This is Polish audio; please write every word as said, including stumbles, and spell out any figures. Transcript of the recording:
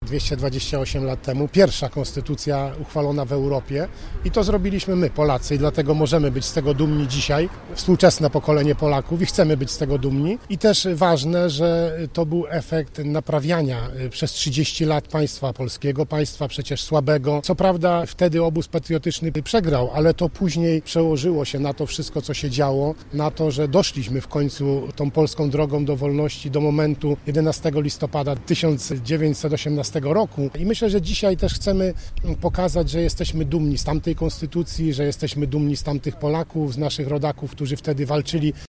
dwieście dwadzieścia osiem lat temu, pierwsza konstytucja uchwalona w Europie i to zrobiliśmy my, Polacy, i dlatego możemy być z tego dumni dzisiaj, współczesne pokolenie Polaków, i chcemy być z tego dumni. I też ważne, że to był efekt naprawiania przez trzydzieści lat państwa polskiego, państwa przecież słabego. Co prawda wtedy obóz patriotyczny przegrał, ale to później przełożyło się na to wszystko, co się działo, na to, że doszliśmy w końcu tą polską drogą do wolności do momentu jedenastego listopada tysiąc dziewięćset osiemnastego roku. I myślę, że dzisiaj też chcemy pokazać, że jesteśmy dumni z tamtej konstytucji, że jesteśmy dumni z tamtych Polaków, z naszych rodaków, którzy wtedy walczyli